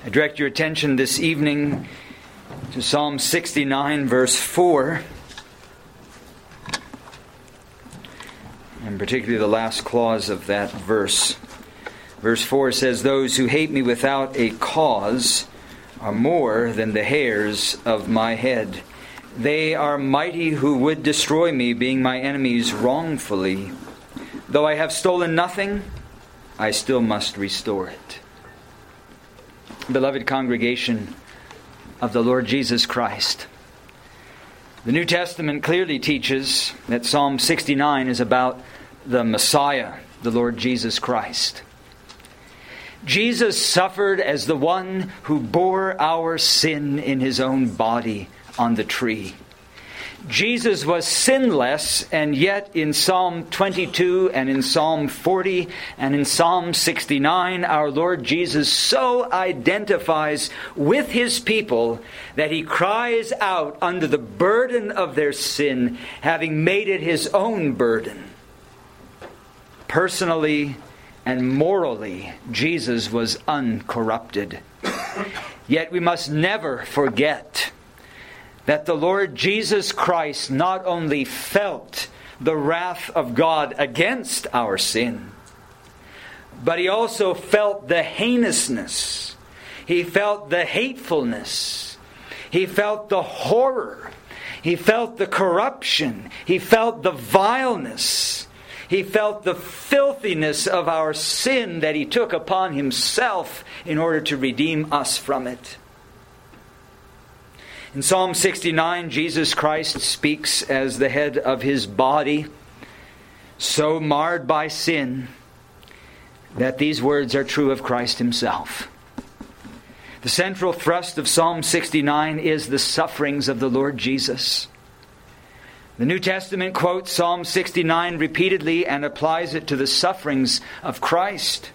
I direct your attention this evening to Psalm 69, verse 4, and particularly the last clause of that verse. Verse 4 says, "Those who hate me without a cause are more than the hairs of my head. They are mighty who would destroy me, being my enemies wrongfully. Though I have stolen nothing, I still must restore it." Beloved congregation of the Lord Jesus Christ, the New Testament clearly teaches that Psalm 69 is about the Messiah, the Lord Jesus Christ. Jesus suffered as the one who bore our sin in his own body on the tree. Jesus was sinless, and yet in Psalm 22 and in Psalm 40 and in Psalm 69, our Lord Jesus so identifies with his people that he cries out under the burden of their sin, having made it his own burden. Personally and morally, Jesus was uncorrupted. Yet we must never forget that the Lord Jesus Christ not only felt the wrath of God against our sin, but he also felt the heinousness. He felt the hatefulness. He felt the horror. He felt the corruption. He felt the vileness. He felt the filthiness of our sin that he took upon himself in order to redeem us from it. In Psalm 69, Jesus Christ speaks as the head of his body, so marred by sin that these words are true of Christ himself. The central thrust of Psalm 69 is the sufferings of the Lord Jesus. The New Testament quotes Psalm 69 repeatedly and applies it to the sufferings of Christ.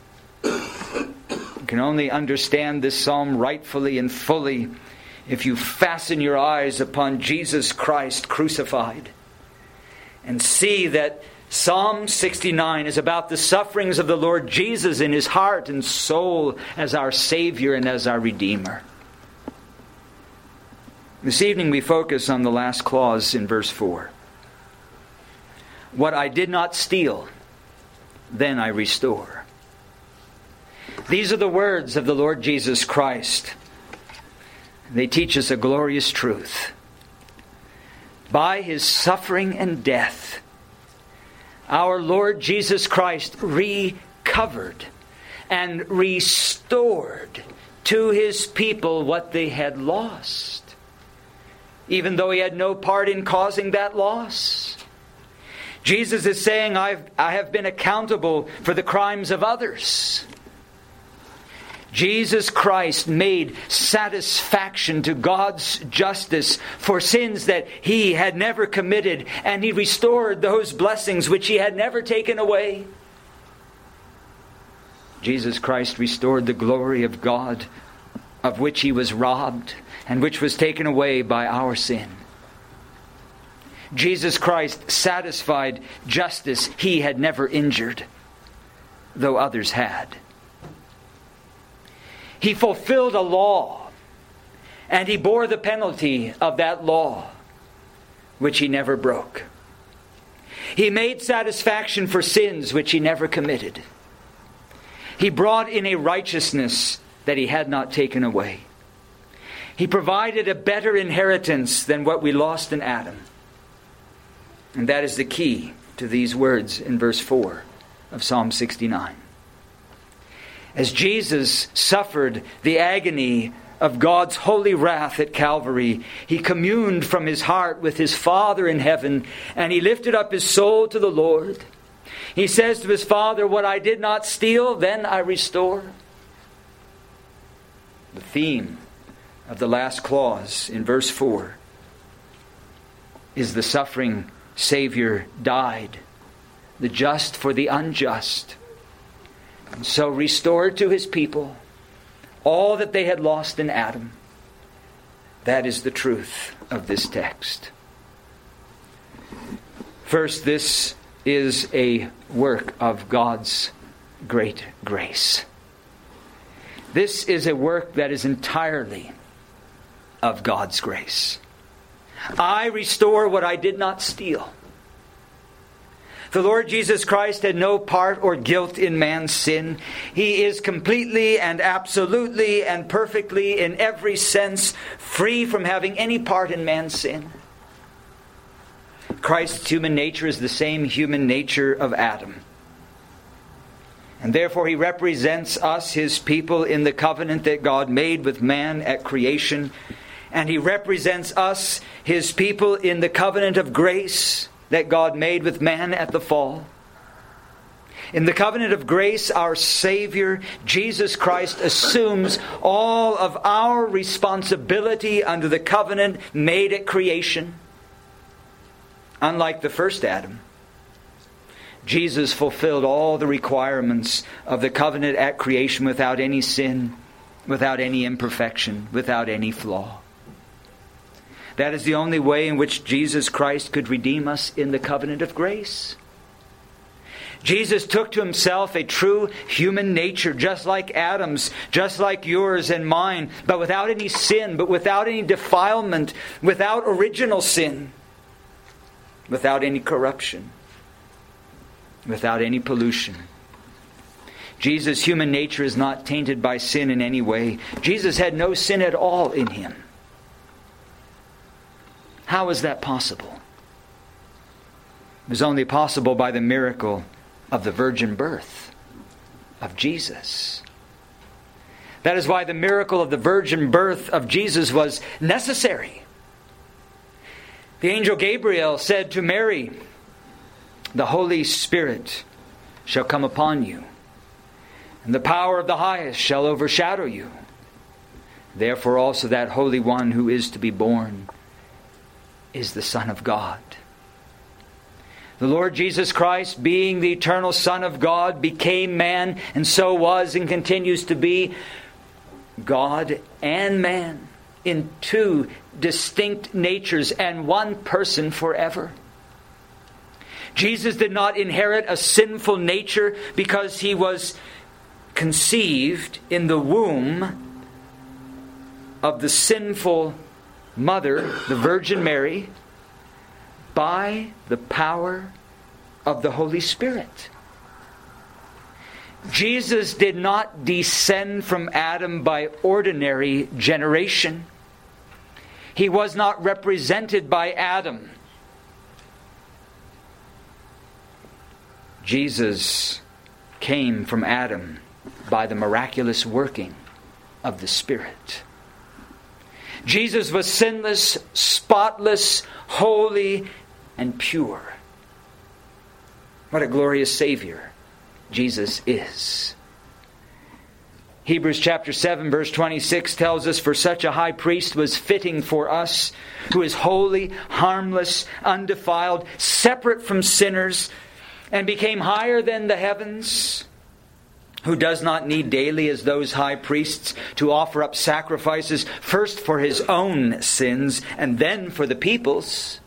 You can only understand this psalm rightfully and fully if you fasten your eyes upon Jesus Christ crucified and see that Psalm 69 is about the sufferings of the Lord Jesus in his heart and soul as our Savior and as our Redeemer. This evening we focus on the last clause in verse 4. "What I did not steal, then I restore." These are the words of the Lord Jesus Christ. They teach us a glorious truth. By his suffering and death, our Lord Jesus Christ recovered and restored to his people what they had lost, even though he had no part in causing that loss. Jesus is saying, I have been accountable for the crimes of others. Jesus Christ made satisfaction to God's justice for sins that he had never committed, and he restored those blessings which he had never taken away. Jesus Christ restored the glory of God, of which he was robbed and which was taken away by our sin. Jesus Christ satisfied justice he had never injured, though others had. He fulfilled a law, and he bore the penalty of that law, which he never broke. He made satisfaction for sins which he never committed. He brought in a righteousness that he had not taken away. He provided a better inheritance than what we lost in Adam. And that is the key to these words in verse 4 of Psalm 69. As Jesus suffered the agony of God's holy wrath at Calvary, he communed from his heart with his Father in heaven, and he lifted up his soul to the Lord. He says to his Father, "What I did not steal, then I restore." The theme of the last clause in verse 4 is the suffering Savior died, the just for the unjust, and so restored to his people all that they had lost in Adam. That is the truth of this text. First, this is a work of God's great grace. This is a work that is entirely of God's grace. I restore what I did not steal. The Lord Jesus Christ had no part or guilt in man's sin. He is completely and absolutely and perfectly, in every sense, free from having any part in man's sin. Christ's human nature is the same human nature of Adam. And therefore He represents us, His people, in the covenant that God made with man at creation. And He represents us, His people, in the covenant of grace that God made with man at the fall. In the covenant of grace, our Savior, Jesus Christ, assumes all of our responsibility under the covenant made at creation. Unlike the first Adam, Jesus fulfilled all the requirements of the covenant at creation without any sin, without any imperfection, without any flaw. That is the only way in which Jesus Christ could redeem us in the covenant of grace. Jesus took to Himself a true human nature, just like Adam's, just like yours and mine, but without any sin, but without any defilement, without original sin, without any corruption, without any pollution. Jesus' human nature is not tainted by sin in any way. Jesus had no sin at all in Him. How is that possible? It was only possible by the miracle of the virgin birth of Jesus. That is why the miracle of the virgin birth of Jesus was necessary. The angel Gabriel said to Mary, "The Holy Spirit shall come upon you, and the power of the highest shall overshadow you. Therefore also that Holy One who is to be born is the Son of God." The Lord Jesus Christ, being the eternal Son of God, became man, and so was and continues to be God and man in two distinct natures and one person forever. Jesus did not inherit a sinful nature because He was conceived in the womb of the sinful mother, the Virgin Mary, by the power of the Holy Spirit. Jesus did not descend from Adam by ordinary generation. He was not represented by Adam. Jesus came from Adam by the miraculous working of the Spirit. Jesus was sinless, spotless, holy, and pure. What a glorious Savior Jesus is. Hebrews chapter 7 verse 26 tells us, "For such a high priest was fitting for us, who is holy, harmless, undefiled, separate from sinners, and became higher than the heavens, who does not need daily as those high priests to offer up sacrifices, first for His own sins and then for the people's.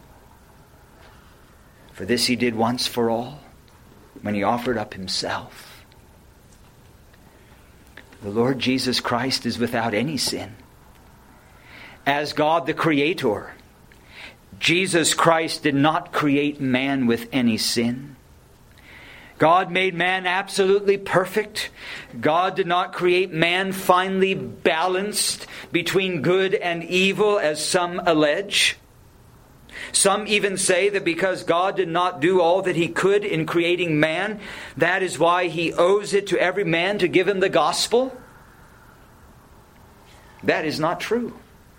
For this He did once for all, when He offered up Himself." The Lord Jesus Christ is without any sin. As God the Creator, Jesus Christ did not create man with any sin. God made man absolutely perfect. God did not create man finely balanced between good and evil, as some allege. Some even say that because God did not do all that He could in creating man, that is why He owes it to every man to give him the gospel. That is not true.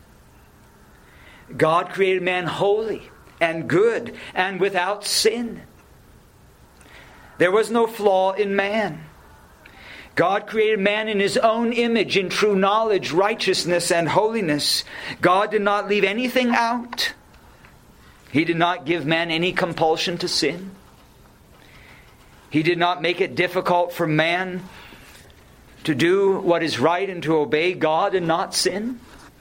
God created man holy and good and without sin. There was no flaw in man. God created man in His own image, in true knowledge, righteousness, and holiness. God did not leave anything out. He did not give man any compulsion to sin. He did not make it difficult for man to do what is right and to obey God and not sin.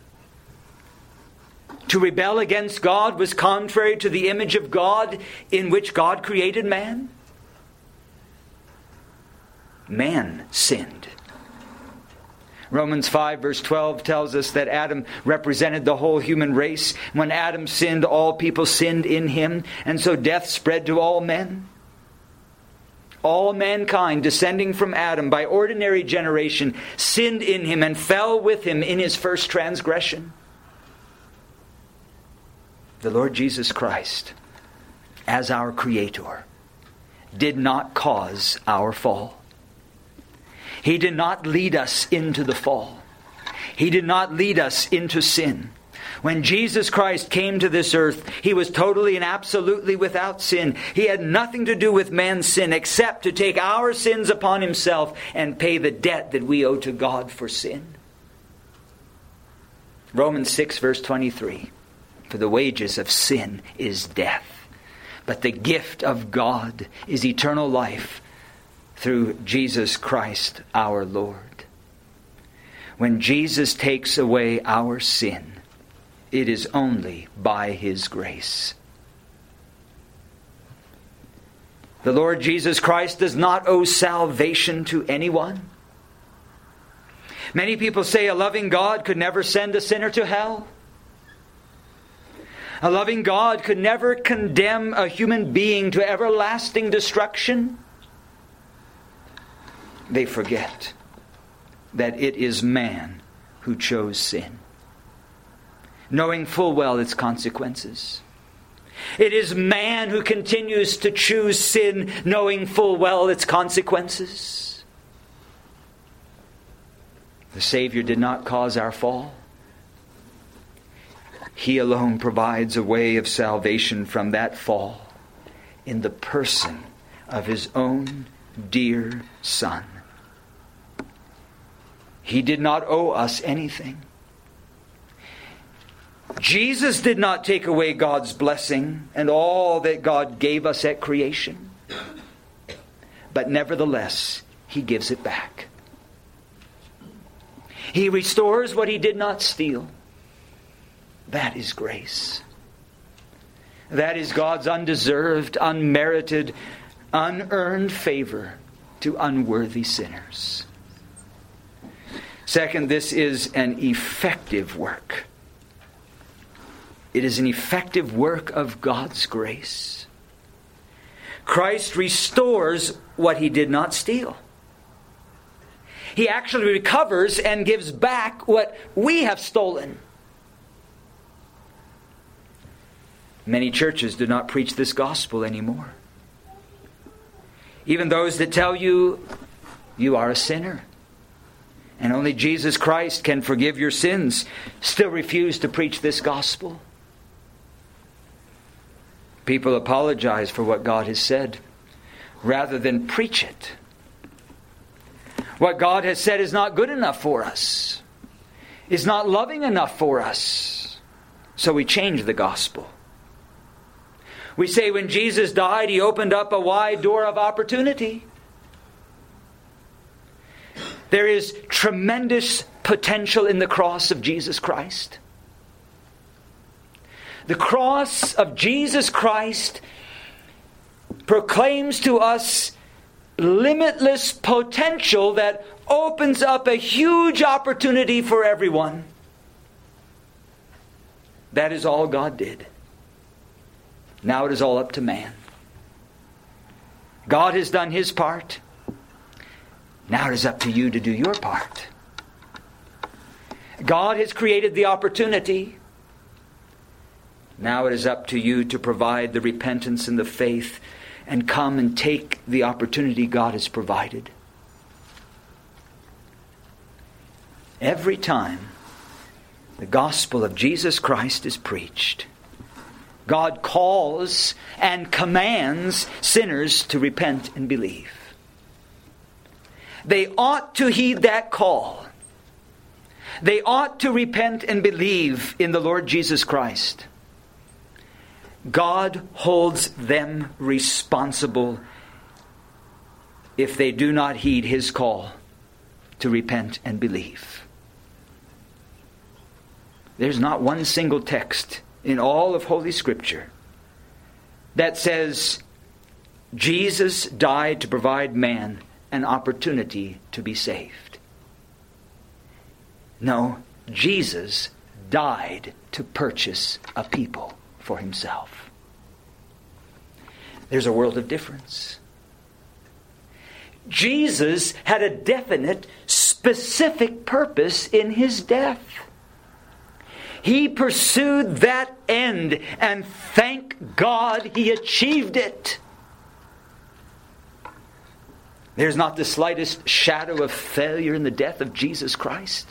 To rebel against God was contrary to the image of God in which God created man. Man sinned. Romans 5 verse 12 tells us that Adam represented the whole human race. When Adam sinned, all people sinned in him, and so death spread to all men. All mankind, descending from Adam by ordinary generation, sinned in him and fell with him in his first transgression. The Lord Jesus Christ, as our Creator, did not cause our fall. He did not lead us into the fall. He did not lead us into sin. When Jesus Christ came to this earth, He was totally and absolutely without sin. He had nothing to do with man's sin except to take our sins upon Himself and pay the debt that we owe to God for sin. Romans 6 verse 23. For the wages of sin is death, but the gift of God is eternal life through Jesus Christ our Lord. When Jesus takes away our sin, it is only by His grace. The Lord Jesus Christ does not owe salvation to anyone. Many people say a loving God could never send a sinner to hell. A loving God could never condemn a human being to everlasting destruction. They forget that it is man who chose sin, knowing full well its consequences. It is man who continues to choose sin, knowing full well its consequences. The Savior did not cause our fall. He alone provides a way of salvation from that fall in the person of His own dear Son. He did not owe us anything. Jesus did not take away God's blessing and all that God gave us at creation. But nevertheless, He gives it back. He restores what He did not steal. That is grace. That is God's undeserved, unmerited, unearned favor to unworthy sinners. Second, this is an effective work. It is an effective work of God's grace. Christ restores what He did not steal. He actually recovers and gives back what we have stolen. Many churches do not preach this gospel anymore. Even those that tell you, you are a sinner and only Jesus Christ can forgive your sins, still refuse to preach this gospel. People apologize for what God has said rather than preach it. What God has said is not good enough for us, is not loving enough for us. So we change the gospel. We say when Jesus died, He opened up a wide door of opportunity. There is tremendous potential in the cross of Jesus Christ. The cross of Jesus Christ proclaims to us limitless potential that opens up a huge opportunity for everyone. That is all God did. Now it is all up to man. God has done His part. Now it is up to you to do your part. God has created the opportunity. Now it is up to you to provide the repentance and the faith and come and take the opportunity God has provided. Every time the gospel of Jesus Christ is preached, God calls and commands sinners to repent and believe. They ought to heed that call. They ought to repent and believe in the Lord Jesus Christ. God holds them responsible if they do not heed His call to repent and believe. There's not one single text in all of Holy Scripture that says Jesus died to provide man an opportunity to be saved. No, Jesus died to purchase a people for himself. There's a world of difference. Jesus had a definite, specific purpose in his death. He pursued that end, and thank God he achieved it. There's not the slightest shadow of failure in the death of Jesus Christ.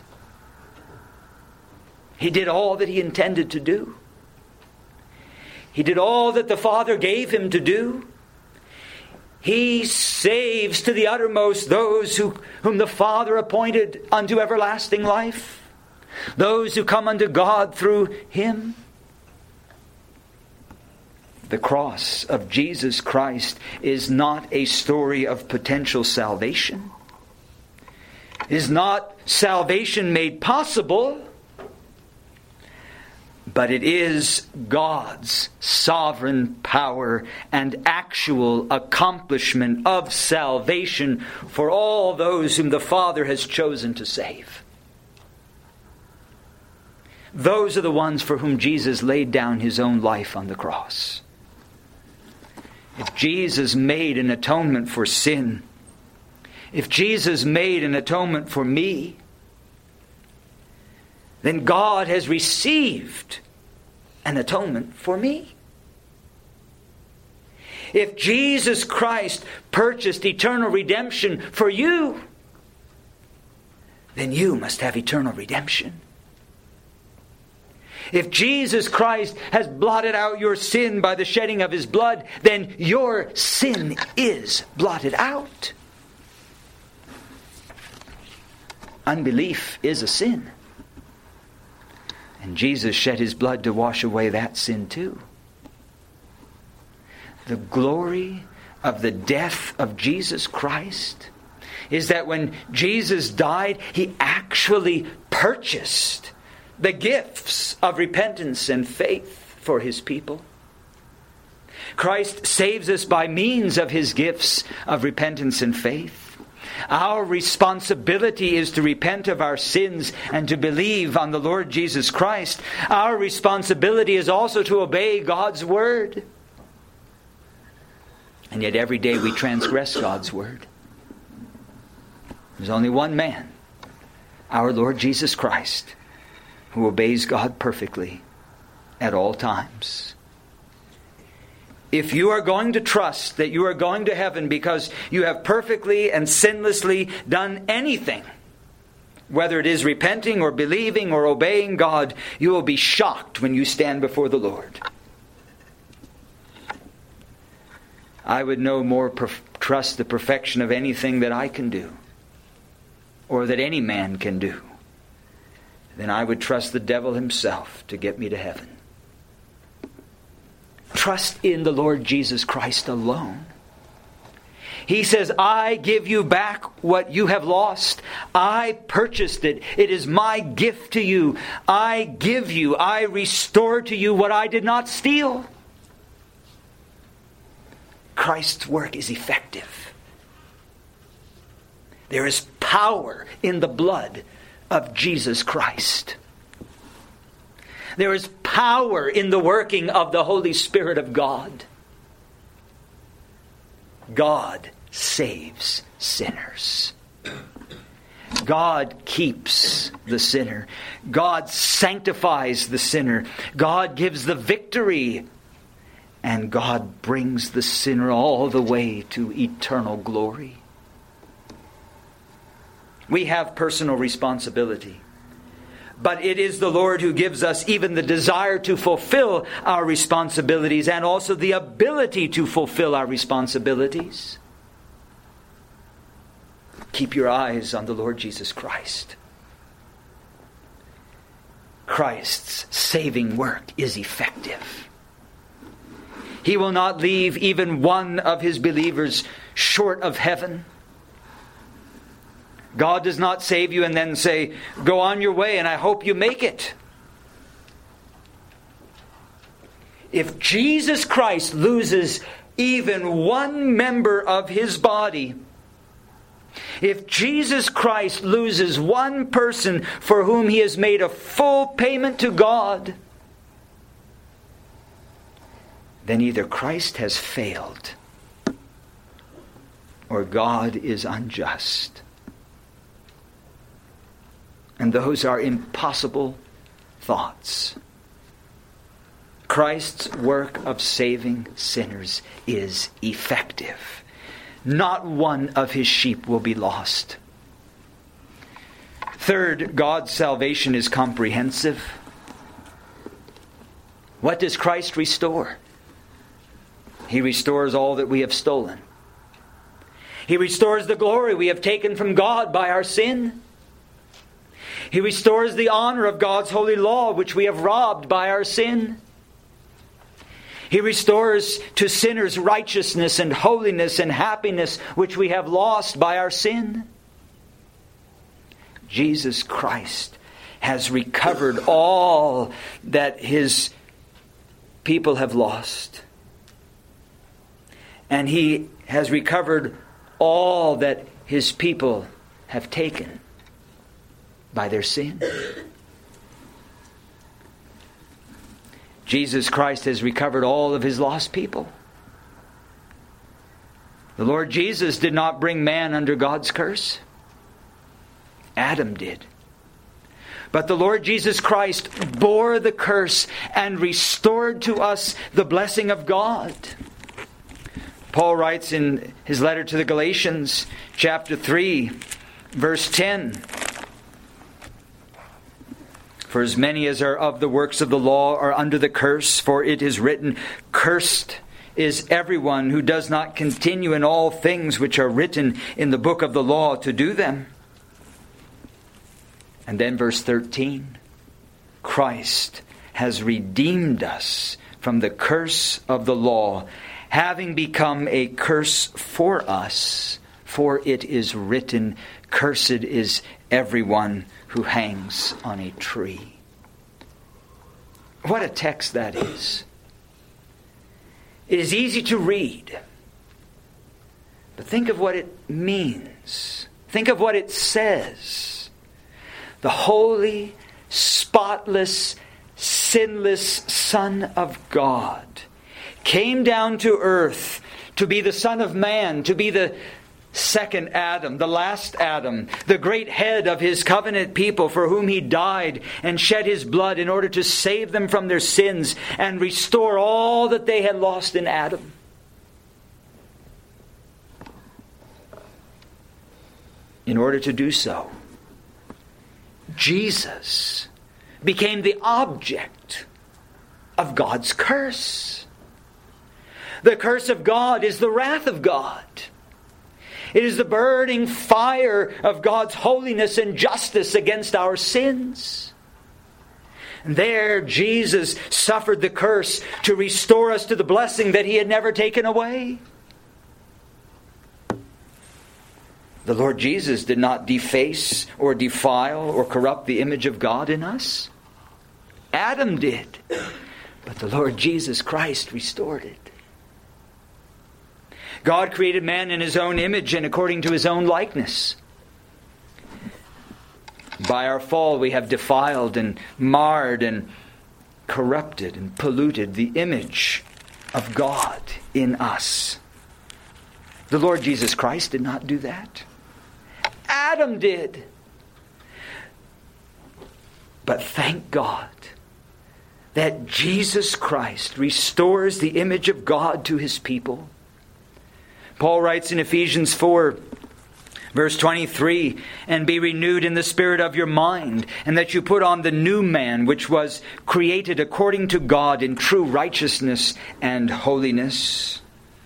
He did all that he intended to do. He did all that the Father gave him to do. He saves to the uttermost those whom the Father appointed unto everlasting life. Those who come unto God through him. The cross of Jesus Christ is not a story of potential salvation. It is not salvation made possible, but it is God's sovereign power and actual accomplishment of salvation for all those whom the Father has chosen to save. Those are the ones for whom Jesus laid down his own life on the cross. If Jesus made an atonement for sin, if Jesus made an atonement for me, then God has received an atonement for me. If Jesus Christ purchased eternal redemption for you, then you must have eternal redemption. If Jesus Christ has blotted out your sin by the shedding of his blood, then your sin is blotted out. Unbelief is a sin. And Jesus shed his blood to wash away that sin too. The glory of the death of Jesus Christ is that when Jesus died, he actually purchased the gifts of repentance and faith for his people. Christ saves us by means of his gifts of repentance and faith. Our responsibility is to repent of our sins and to believe on the Lord Jesus Christ. Our responsibility is also to obey God's word. And yet every day we transgress God's word. There's only one man, our Lord Jesus Christ, who obeys God perfectly at all times. If you are going to trust that you are going to heaven because you have perfectly and sinlessly done anything, whether it is repenting or believing or obeying God, you will be shocked when you stand before the Lord. I would no more trust the perfection of anything that I can do or that any man can do than I would trust the devil himself to get me to heaven. Trust in the Lord Jesus Christ alone. He says, I give you back what you have lost. I purchased it. It is my gift to you. I give you, I restore to you what I did not steal. Christ's work is effective. There is power in the blood of Jesus Christ. There is power in the working of the Holy Spirit of God. God saves sinners. God keeps the sinner. God sanctifies the sinner. God gives the victory. And God brings the sinner all the way to eternal glory. We have personal responsibility. But it is the Lord who gives us even the desire to fulfill our responsibilities and also the ability to fulfill our responsibilities. Keep your eyes on the Lord Jesus Christ. Christ's saving work is effective. He will not leave even one of his believers short of heaven. God does not save you and then say, go on your way and I hope you make it. If Jesus Christ loses even one member of his body, If Jesus Christ loses one person for whom He has made a full payment to God, then either Christ has failed or God is unjust. And those are impossible thoughts. Christ's work of saving sinners is effective. Not one of His sheep will be lost. Third, God's salvation is comprehensive. What does Christ restore? He restores all that we have stolen. He restores the glory we have taken from God by our sin. He restores the honor of God's holy law which we have robbed by our sin. He restores to sinners righteousness and holiness and happiness which we have lost by our sin. Jesus Christ has recovered all that His people have lost. And He has recovered all that His people have taken by their sin. Jesus Christ has recovered all of His lost people. The Lord Jesus did not bring man under God's curse. Adam did. But the Lord Jesus Christ bore the curse and restored to us the blessing of God. Paul writes in his letter to the Galatians, chapter 3, verse 10, "For as many as are of the works of the law are under the curse, for it is written, Cursed is everyone who does not continue in all things which are written in the book of the law to do them." And then verse 13, "Christ has redeemed us from the curse of the law, having become a curse for us, for it is written, Cursed is everyone who hangs on a tree." What a text that is. It is easy to read. But think of what it means. Think of what it says. The holy, spotless, sinless Son of God came down to earth to be the Son of Man, to be the second Adam, the last Adam, the great head of His covenant people for whom He died and shed His blood in order to save them from their sins and restore all that they had lost in Adam. In order to do so, Jesus became the object of God's curse. The curse of God is the wrath of God. It is the burning fire of God's holiness and justice against our sins. And there Jesus suffered the curse to restore us to the blessing that He had never taken away. The Lord Jesus did not deface or defile or corrupt the image of God in us. Adam did. But the Lord Jesus Christ restored it. God created man in His own image and according to His own likeness. By our fall, we have defiled and marred and corrupted and polluted the image of God in us. The Lord Jesus Christ did not do that. Adam did. But thank God that Jesus Christ restores the image of God to His people. Paul writes in Ephesians 4, verse 23, "And be renewed in the spirit of your mind, and that you put on the new man, which was created according to God in true righteousness and holiness."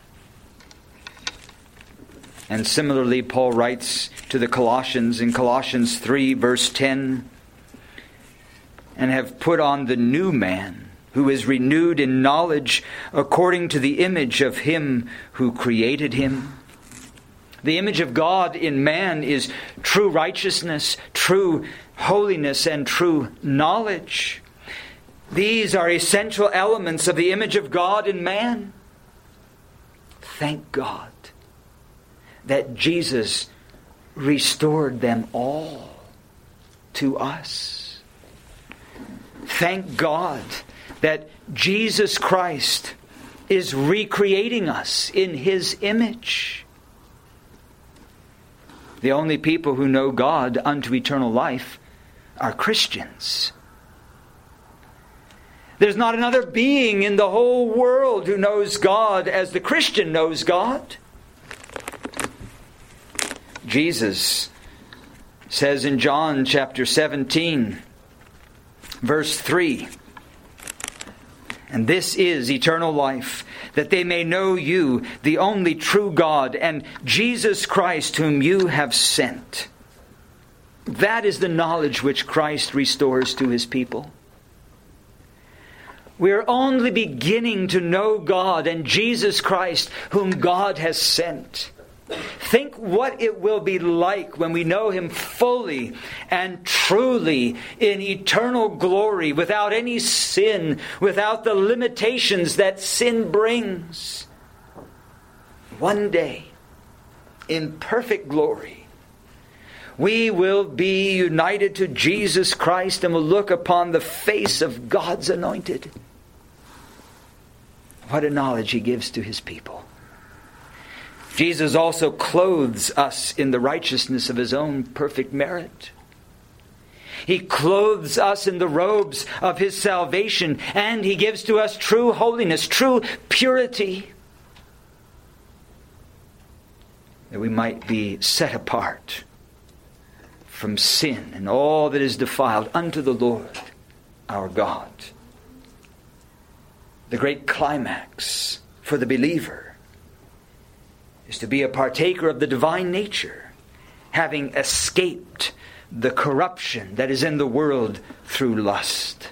And similarly, Paul writes to the Colossians in Colossians 3, verse 10, "And have put on the new man, who is renewed in knowledge according to the image of Him who created him." The image of God in man is true righteousness, true holiness, and true knowledge. These are essential elements of the image of God in man. Thank God that Jesus restored them all to us. Thank God that Jesus Christ is recreating us in His image. The only people who know God unto eternal life are Christians. There's not another being in the whole world who knows God as the Christian knows God. Jesus says in John chapter 17, verse 3, "And this is eternal life, that they may know you, the only true God, and Jesus Christ whom you have sent." That is the knowledge which Christ restores to His people. We're only beginning to know God and Jesus Christ whom God has sent. Think what it will be like when we know Him fully and truly in eternal glory, without any sin, without the limitations that sin brings. One day, in perfect glory, we will be united to Jesus Christ and will look upon the face of God's anointed. What a knowledge He gives to His people. Jesus also clothes us in the righteousness of His own perfect merit. He clothes us in the robes of His salvation, and He gives to us true holiness, true purity, that we might be set apart from sin and all that is defiled unto the Lord our God. The great climax for the believer is to be a partaker of the divine nature, having escaped the corruption that is in the world through lust.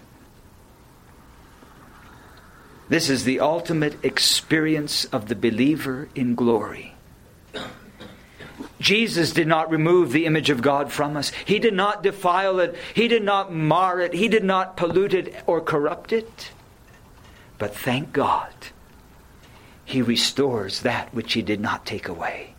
This is the ultimate experience of the believer in glory. Jesus did not remove the image of God from us. He did not defile it. He did not mar it. He did not pollute it or corrupt it. But thank God, He restores that which He did not take away.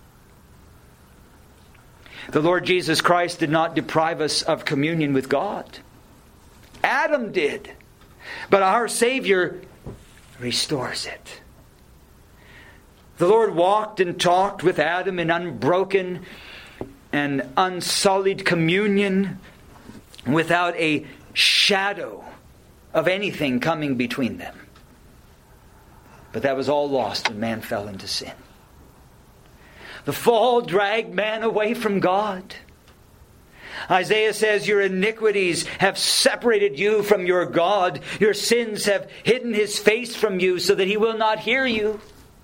The Lord Jesus Christ did not deprive us of communion with God. Adam did. But our Savior restores it. The Lord walked and talked with Adam in unbroken and unsullied communion, without a shadow of anything coming between them. But that was all lost when man fell into sin. The fall dragged man away from God. Isaiah says, "Your iniquities have separated you from your God. Your sins have hidden His face from you so that He will not hear you."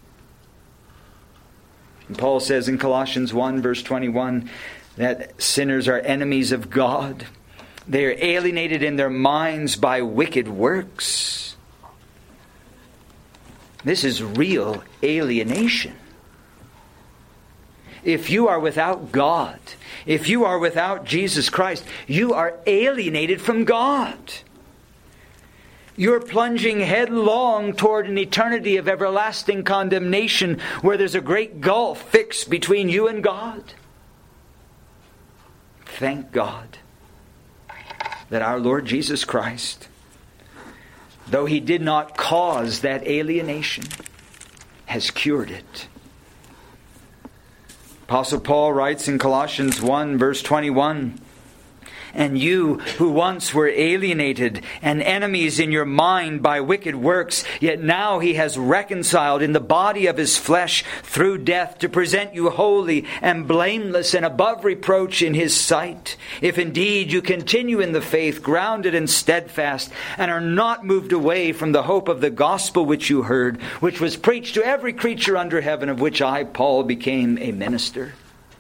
And Paul says in Colossians 1 verse 21 that sinners are enemies of God. They are alienated in their minds by wicked works. This is real alienation. If you are without God, if you are without Jesus Christ, you are alienated from God. You're plunging headlong toward an eternity of everlasting condemnation, where there's a great gulf fixed between you and God. Thank God that our Lord Jesus Christ, though He did not cause that alienation, has cured it. Apostle Paul writes in Colossians 1 verse 21, "And you who once were alienated and enemies in your mind by wicked works, yet now He has reconciled in the body of His flesh through death, to present you holy and blameless and above reproach in His sight. If indeed you continue in the faith, grounded and steadfast, and are not moved away from the hope of the gospel which you heard, which was preached to every creature under heaven, of which I, Paul, became a minister."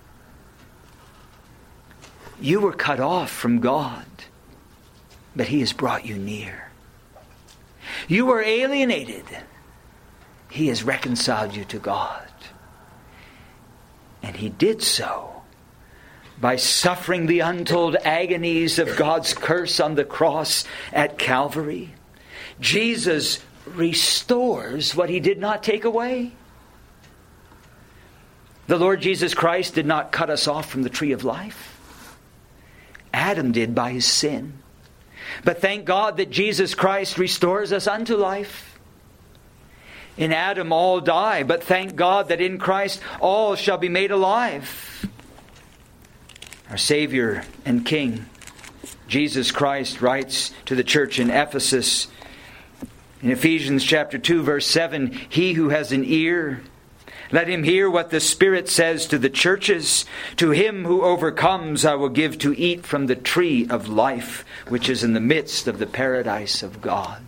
You were cut off from God, but He has brought you near. You were alienated. He has reconciled you to God. And He did so by suffering the untold agonies of God's curse on the cross at Calvary. Jesus restores what He did not take away. The Lord Jesus Christ did not cut us off from the tree of life. Adam did by his sin. But thank God that Jesus Christ restores us unto life. In Adam all die, but thank God that in Christ all shall be made alive. Our Savior and King, Jesus Christ, writes to the church in Ephesus, in Ephesians chapter 2, verse 7, "He who has an ear, let him hear what the Spirit says to the churches. To him who overcomes I will give to eat from the tree of life, which is in the midst of the paradise of God."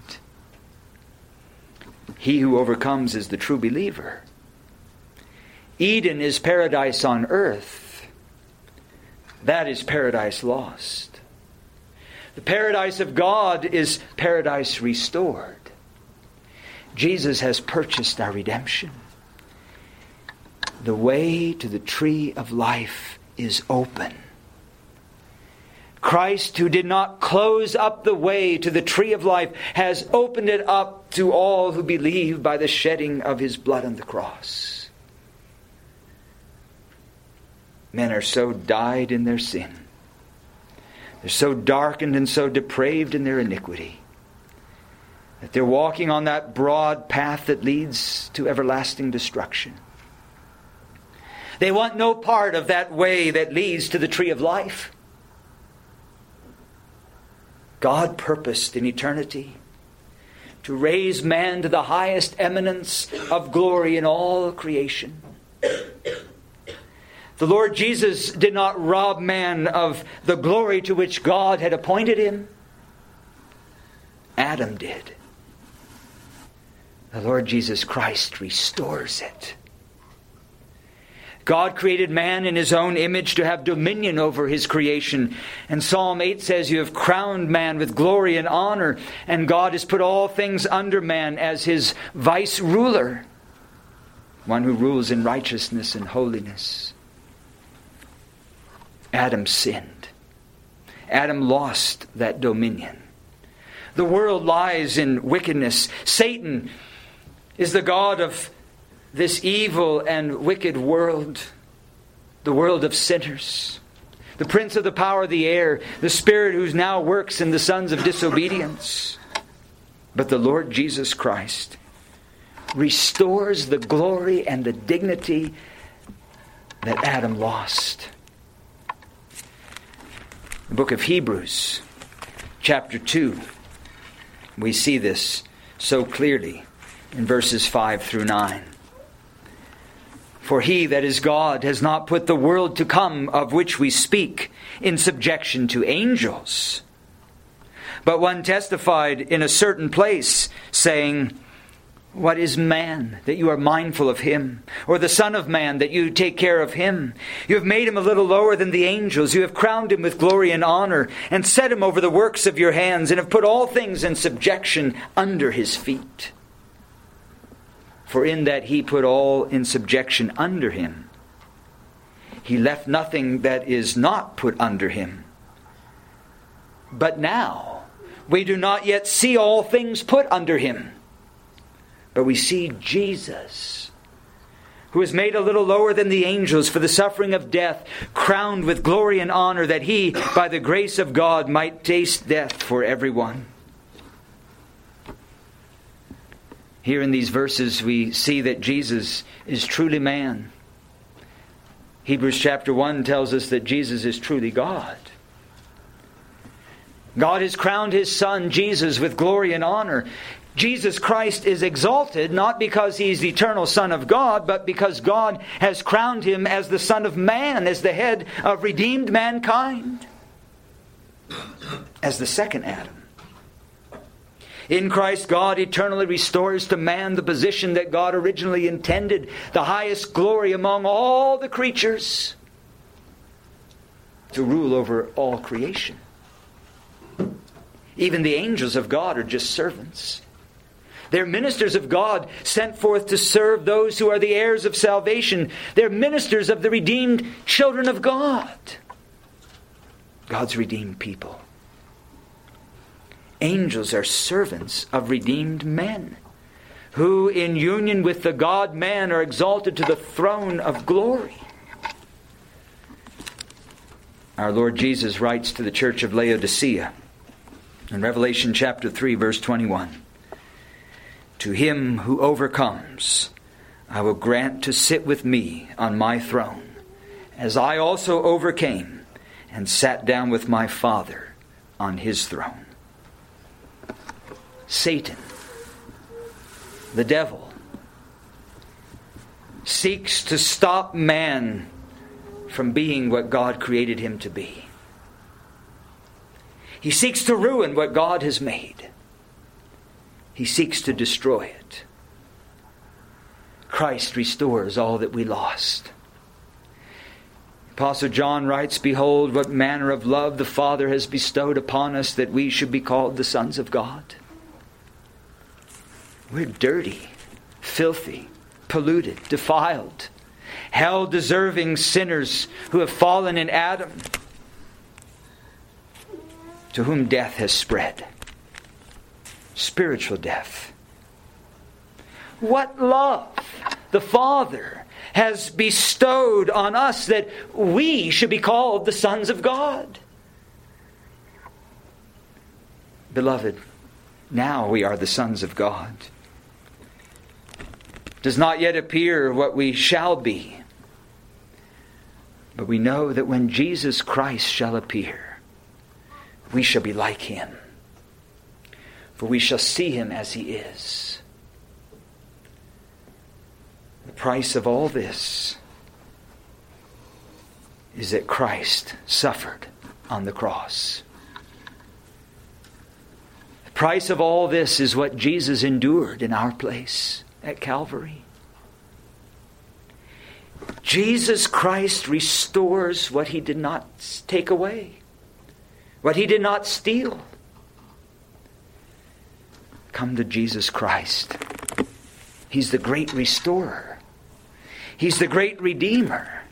He who overcomes is the true believer. Eden is paradise on earth. That is paradise lost. The paradise of God is paradise restored. Jesus has purchased our redemption. The way to the tree of life is open. Christ, who did not close up the way to the tree of life, has opened it up to all who believe by the shedding of his blood on the cross. Men are so dyed in their sin. They're so darkened and so depraved in their iniquity that they're walking on that broad path that leads to everlasting destruction. They want no part of that way that leads to the tree of life. God purposed in eternity to raise man to the highest eminence of glory in all creation. The Lord Jesus did not rob man of the glory to which God had appointed him. Adam did. The Lord Jesus Christ restores it. God created man in his own image to have dominion over his creation. And Psalm 8 says, "You have crowned man with glory and honor, and God has put all things under man as his vice ruler," one who rules in righteousness and holiness. Adam sinned. Adam lost that dominion. The world lies in wickedness. Satan is the god of this evil and wicked world, the world of sinners, the prince of the power of the air, the spirit who now works in the sons of disobedience. But the Lord Jesus Christ restores the glory and the dignity that Adam lost. The book of Hebrews, chapter 2, we see this so clearly in verses 5 through 9. "For he, that is God, has not put the world to come of which we speak in subjection to angels. But one testified in a certain place, saying, What is man, that you are mindful of him? Or the Son of Man, that you take care of him? You have made him a little lower than the angels. You have crowned him with glory and honor, and set him over the works of your hands, and have put all things in subjection under his feet. For in that he put all in subjection under him, he left nothing that is not put under him. But now we do not yet see all things put under him. But we see Jesus, who is made a little lower than the angels for the suffering of death, crowned with glory and honor, that he, by the grace of God, might taste death for everyone." Here in these verses we see that Jesus is truly man. Hebrews chapter 1 tells us that Jesus is truly God. God has crowned his Son, Jesus, with glory and honor. Jesus Christ is exalted not because he's the eternal Son of God, but because God has crowned him as the Son of Man, as the head of redeemed mankind, as the second Adam. In Christ, God eternally restores to man the position that God originally intended, the highest glory among all the creatures, to rule over all creation. Even the angels of God are just servants. They're ministers of God, sent forth to serve those who are the heirs of salvation. They're ministers of the redeemed children of God, God's redeemed people. Angels are servants of redeemed men who in union with the God-man are exalted to the throne of glory. Our Lord Jesus writes to the church of Laodicea in Revelation chapter 3, verse 21, "To him who overcomes, I will grant to sit with me on my throne, as I also overcame and sat down with my Father on his throne." Satan, the devil, seeks to stop man from being what God created him to be. He seeks to ruin what God has made. He seeks to destroy it. Christ restores all that we lost. Apostle John writes, "Behold, what manner of love the Father has bestowed upon us, that we should be called the sons of God." We're dirty, filthy, polluted, defiled, hell-deserving sinners who have fallen in Adam, to whom death has spread. Spiritual death. What love the Father has bestowed on us that we should be called the sons of God. Beloved, now we are the sons of God. It does not yet appear what we shall be, but we know that when Jesus Christ shall appear, we shall be like him, for we shall see him as he is. The price of all this is that Christ suffered on the cross. The price of all this is what Jesus endured in our place at Calvary. Jesus Christ restores what he did not take away, what he did not steal. Come to Jesus Christ. He's the great restorer. He's the great redeemer.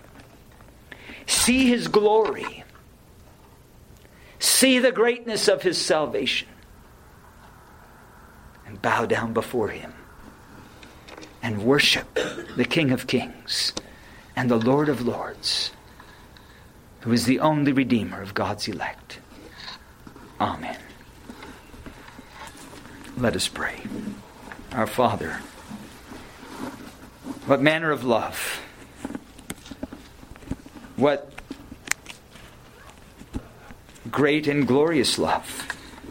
See his glory. See the greatness of his salvation. And bow down before him. And worship the King of Kings and the Lord of Lords, who is the only Redeemer of God's elect. Amen. Let us pray. Our Father, what manner of love, what great and glorious love,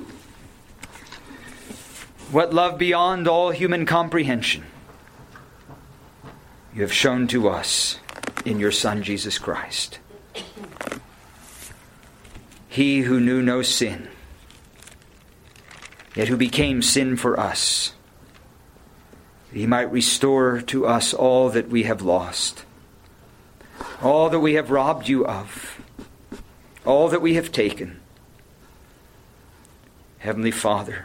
what love beyond all human comprehension you have shown to us in your Son, Jesus Christ. He who knew no sin, yet who became sin for us, that he might restore to us all that we have lost, all that we have robbed you of, all that we have taken. Heavenly Father,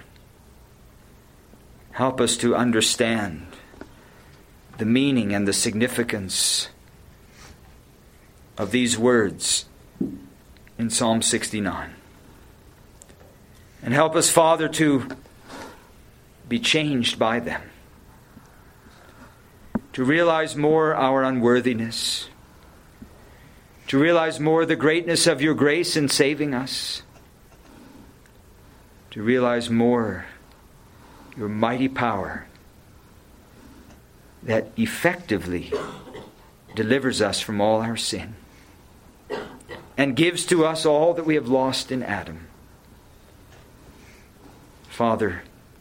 help us to understand the meaning and the significance of these words in Psalm 69. And help us, Father, to be changed by them, to realize more our unworthiness, to realize more the greatness of your grace in saving us, to realize more your mighty power that effectively delivers us from all our sin and gives to us all that we have lost in Adam. Father,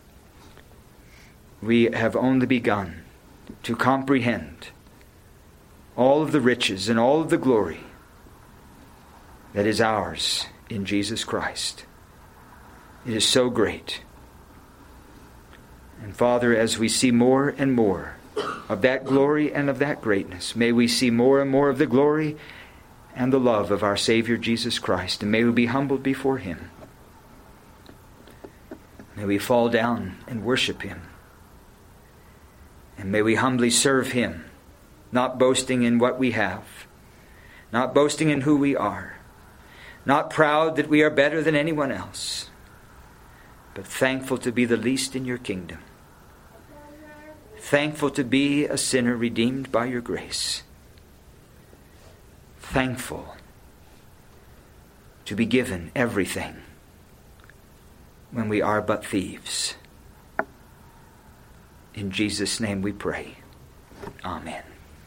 we have only begun to comprehend all of the riches and all of the glory that is ours in Jesus Christ. It is so great. And Father, as we see more and more of that glory and of that greatness, may we see more and more of the glory and the love of our Savior Jesus Christ, and may we be humbled before him. May we fall down and worship him. And may we humbly serve him, not boasting in what we have, not boasting in who we are, not proud that we are better than anyone else, but thankful to be the least in your kingdom. Thankful to be a sinner redeemed by your grace. Thankful to be given everything when we are but thieves. In Jesus' name we pray. Amen.